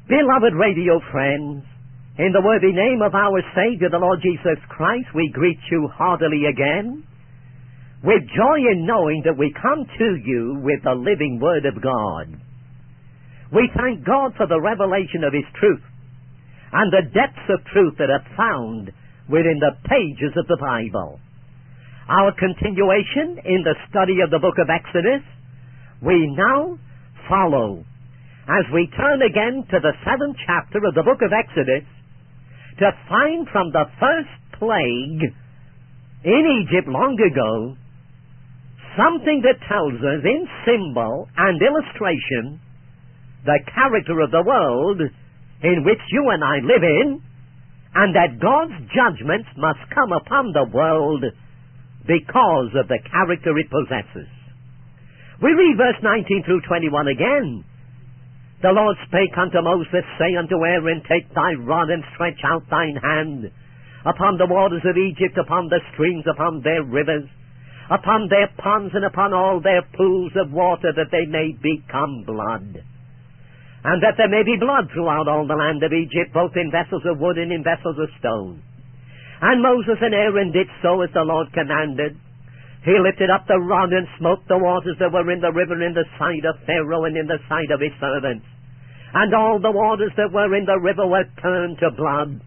Beloved radio friends, in the worthy name of our Savior, the Lord Jesus Christ, we greet you heartily again, with joy in knowing that we come to you with the living Word of God. We thank God for the revelation of His truth and the depths of truth that are found within the pages of the Bible. Our continuation in the study of the book of Exodus, we now follow as we turn again to the 7th chapter of the book of Exodus to find from the first plague in Egypt long ago something that tells us in symbol and illustration the character of the world in which you and I live in, and that God's judgments must come upon the world because of the character it possesses. We read verse 19 through 21 again. The Lord spake unto Moses, say unto Aaron, take thy rod and stretch out thine hand upon the waters of Egypt, upon the streams, upon their rivers, upon their ponds, and upon all their pools of water, that they may become blood. And that there may be blood throughout all the land of Egypt, both in vessels of wood and in vessels of stone. And Moses and Aaron did so as the Lord commanded. He lifted up the rod and smote the waters that were in the river in the sight of Pharaoh and in the sight of his servants. And all the waters that were in the river were turned to blood.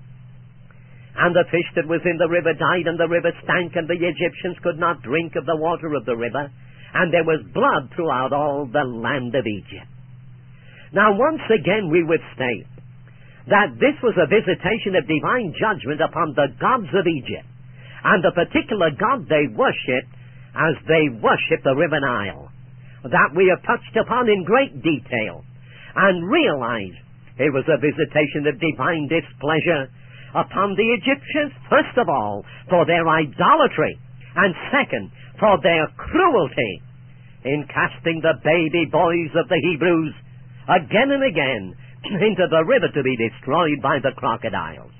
And the fish that was in the river died, and the river stank, and the Egyptians could not drink of the water of the river. And there was blood throughout all the land of Egypt. Now once again we would state that this was a visitation of divine judgment upon the gods of Egypt, and the particular god they worshipped as they worshipped the river Nile. That we have touched upon in great detail, and realized it was a visitation of divine displeasure upon the Egyptians, first of all, for their idolatry, and second, for their cruelty in casting the baby boys of the Hebrews again and again into the river to be destroyed by the crocodiles.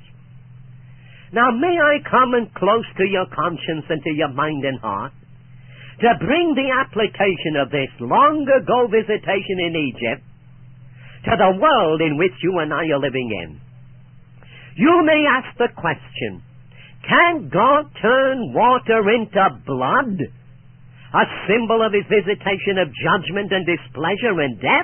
Now may I come and close to your conscience and to your mind and heart to bring the application of this long ago visitation in Egypt to the world in which you and I are living in. You may ask the question, can God turn water into blood? A symbol of His visitation of judgment and displeasure and death?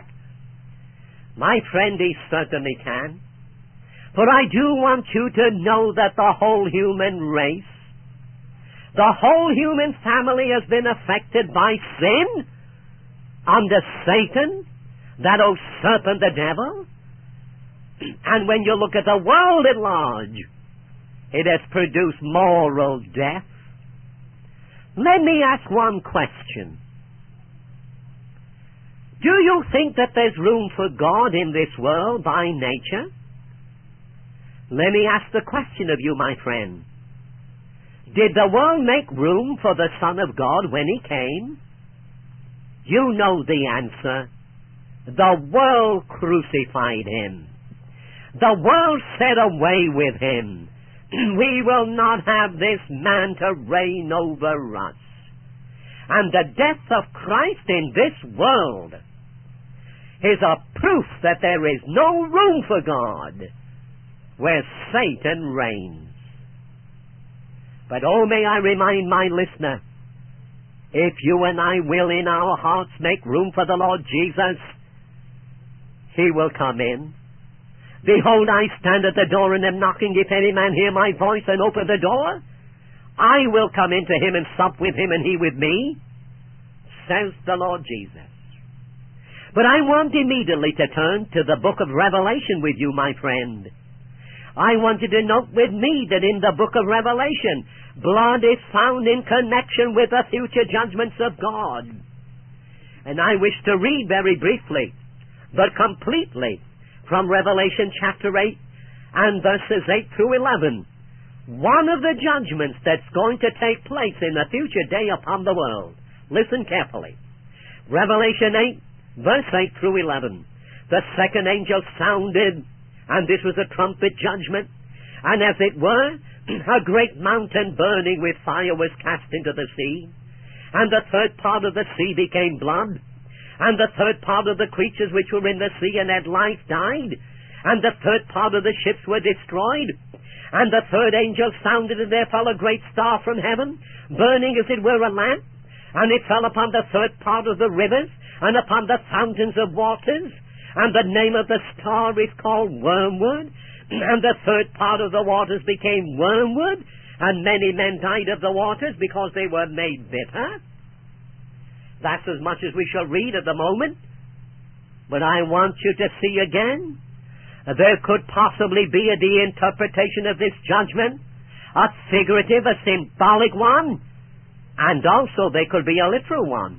My friend, He certainly can. For I do want you to know that the whole human race, the whole human family has been affected by sin under Satan, that old serpent, the devil. And when you look at the world at large, it has produced moral death. Let me ask one question. Do you think that there's room for God in this world by nature? Let me ask the question of you, my friend. Did the world make room for the Son of God when He came? You know the answer. The world crucified Him. The world said away with Him. We will not have this man to reign over us. And the death of Christ in this world is a proof that there is no room for God where Satan reigns. But oh, may I remind my listener, if you and I will in our hearts make room for the Lord Jesus, He will come in. Behold, I stand at the door and am knocking. If any man hear my voice and open the door, I will come into him and sup with him and he with me, says the Lord Jesus. But I want immediately to turn to the book of Revelation with you, my friend. I want you to note with me that in the book of Revelation, blood is found in connection with the future judgments of God. And I wish to read very briefly, but completely, from Revelation chapter 8 and verses 8 through 11, one of the judgments that's going to take place in the future day upon the world. Listen carefully. Revelation 8, verse 8 through 11. The second angel sounded, and this was a trumpet judgment, and as it were, a great mountain burning with fire was cast into the sea, and the third part of the sea became blood, and the third part of the creatures which were in the sea and had life died, and the third part of the ships were destroyed. And the third angel sounded, and there fell a great star from heaven, burning as it were a lamp, and it fell upon the third part of the rivers, and upon the fountains of waters, and the name of the star is called Wormwood, and the third part of the waters became wormwood, and many men died of the waters because they were made bitter. That's as much as we shall read at the moment. But I want you to see again, there could possibly be the interpretation of this judgment, a figurative, a symbolic one, and also there could be a literal one.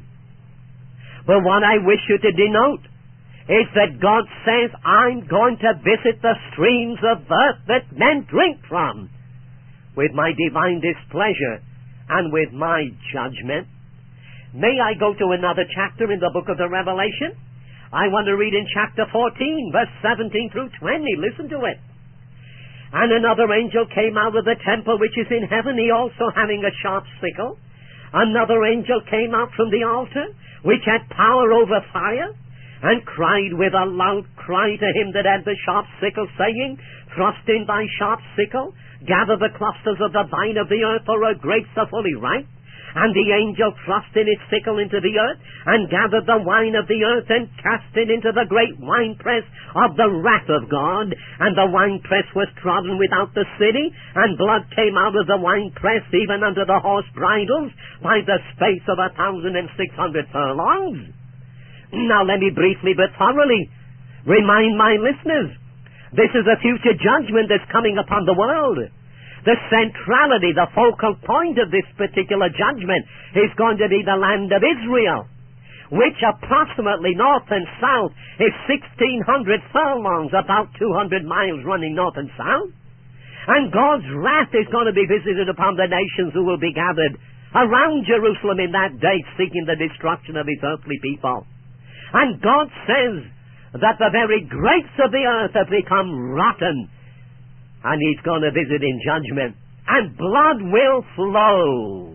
But what I wish you to denote is that God says, I'm going to visit the streams of earth that men drink from with my divine displeasure and with my judgment. May I go to another chapter in the book of the Revelation? I want to read in chapter 14, verse 17 through 20. Listen to it. And another angel came out of the temple which is in heaven, he also having a sharp sickle. Another angel came out from the altar, which had power over fire, and cried with a loud cry to him that had the sharp sickle, saying, Thrust in thy sharp sickle, gather the clusters of the vine of the earth, for her grapes are fully ripe. And the angel thrust in his sickle into the earth, and gathered the wine of the earth, and cast it into the great winepress of the wrath of God. And the winepress was trodden without the city, and blood came out of the winepress, even unto the horse bridles, by the space of 1,600 furlongs. Now let me briefly but thoroughly remind my listeners, this is a future judgment that's coming upon the world. The centrality, the focal point of this particular judgment is going to be the land of Israel, which approximately north and south is 1,600 furlongs, about 200 miles running north and south. And God's wrath is going to be visited upon the nations who will be gathered around Jerusalem in that day, seeking the destruction of his earthly people. And God says that the very grapes of the earth have become rotten, and he's going to visit in judgment, and blood will flow.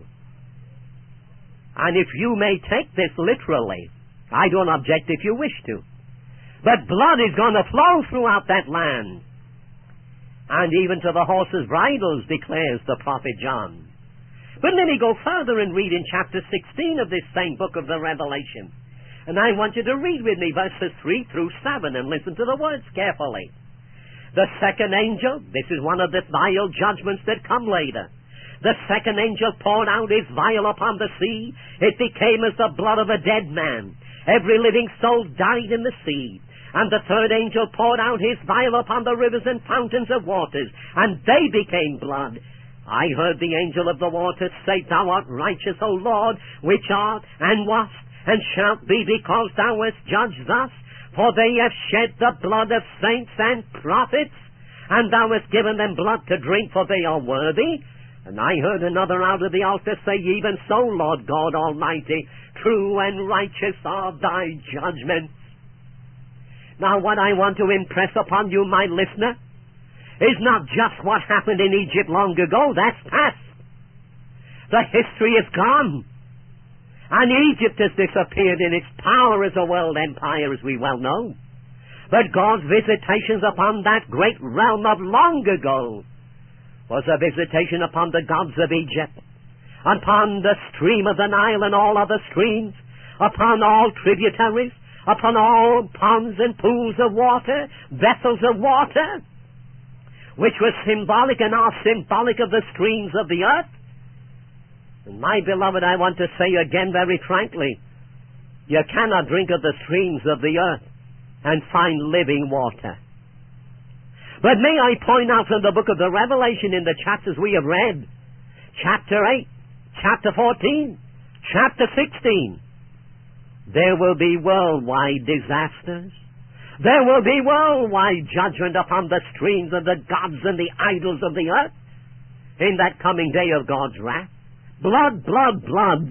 And if you may take this literally, I don't object if you wish to, but blood is going to flow throughout that land, and even to the horses' bridles, declares the prophet John. But let me go further and read in chapter 16 of this same book of the Revelation. And I want you to read with me verses 3 through 7 and listen to the words carefully. The second angel, this is one of the vial judgments that come later. The second angel poured out his vial upon the sea. It became as the blood of a dead man. Every living soul died in the sea. And the third angel poured out his vial upon the rivers and fountains of waters, and they became blood. I heard the angel of the waters say, Thou art righteous, O Lord, which art and wast, and shalt be, because thou hast judged thus. For they have shed the blood of saints and prophets, and thou hast given them blood to drink, for they are worthy. And I heard another out of the altar say, Even so, Lord God Almighty, true and righteous are thy judgments. Now what I want to impress upon you, my listener, is not just what happened in Egypt long ago. That's past. The history is gone. And Egypt has disappeared in its power as a world empire, as we well know. But God's visitations upon that great realm of long ago was a visitation upon the gods of Egypt, upon the stream of the Nile and all other streams, upon all tributaries, upon all ponds and pools of water, vessels of water, which was symbolic and are symbolic of the streams of the earth. And my beloved, I want to say again very frankly, you cannot drink of the streams of the earth and find living water. But may I point out from the book of the Revelation in the chapters we have read, chapter 8, chapter 14, chapter 16, there will be worldwide disasters. There will be worldwide judgment upon the streams of the gods and the idols of the earth in that coming day of God's wrath. Blood, blood, blood.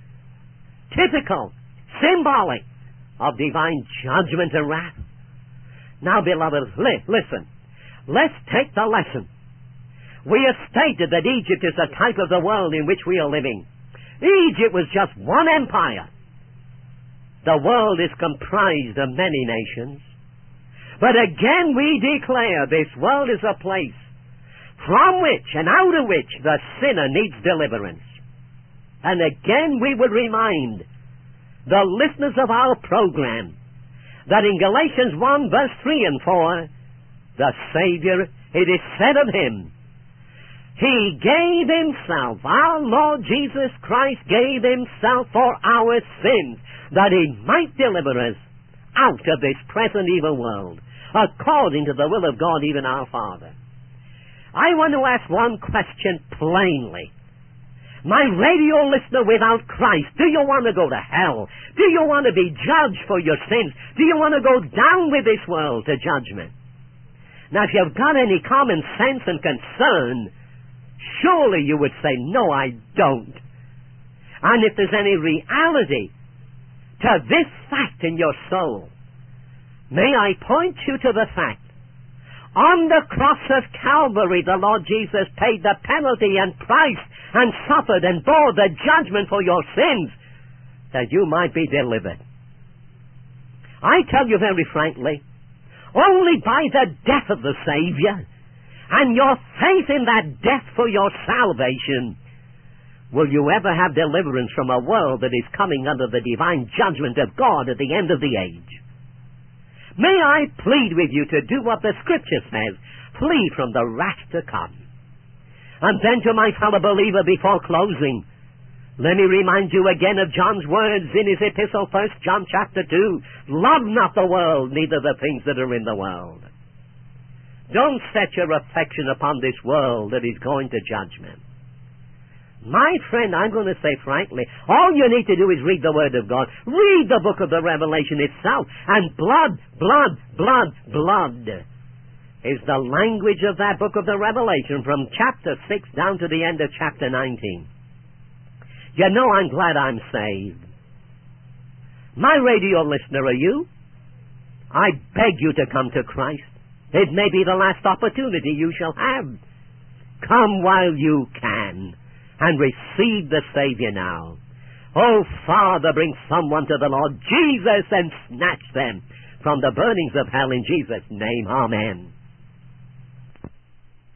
Typical, symbolic of divine judgment and wrath. Now, beloved, listen. Let's take the lesson. We have stated that Egypt is a type of the world in which we are living. Egypt was just one empire. The world is comprised of many nations. But again we declare this world is a place from which and out of which the sinner needs deliverance. And again we would remind the listeners of our program that in Galatians 1 verse 3 and 4, the Savior, it is said of Him, He gave Himself, our Lord Jesus Christ gave Himself for our sins, that He might deliver us out of this present evil world, according to the will of God, even our Father. I want to ask one question plainly. My radio listener without Christ, do you want to go to hell? Do you want to be judged for your sins? Do you want to go down with this world to judgment? Now, if you've got any common sense and concern, surely you would say, no, I don't. And if there's any reality to this fact in your soul, may I point you to the fact, on the cross of Calvary, the Lord Jesus paid the penalty and price and suffered and bore the judgment for your sins, that you might be delivered. I tell you very frankly, only by the death of the Savior and your faith in that death for your salvation will you ever have deliverance from a world that is coming under the divine judgment of God at the end of the age. May I plead with you to do what the Scripture says, flee from the wrath to come. And then to my fellow believer before closing, let me remind you again of John's words in his epistle, 1 John chapter 2. Love not the world, neither the things that are in the world. Don't set your affection upon this world that is going to judgment. My friend, I'm going to say frankly, all you need to do is read the Word of God. Read the book of the Revelation itself. And blood is the language of that book of the Revelation from chapter 6 down to the end of chapter 19. You know I'm glad I'm saved. My radio listener, are you? I beg you to come to Christ. It may be the last opportunity you shall have. Come while you can and receive the Savior now. Oh, Father, bring someone to the Lord Jesus and snatch them from the burnings of hell in Jesus' name. Amen.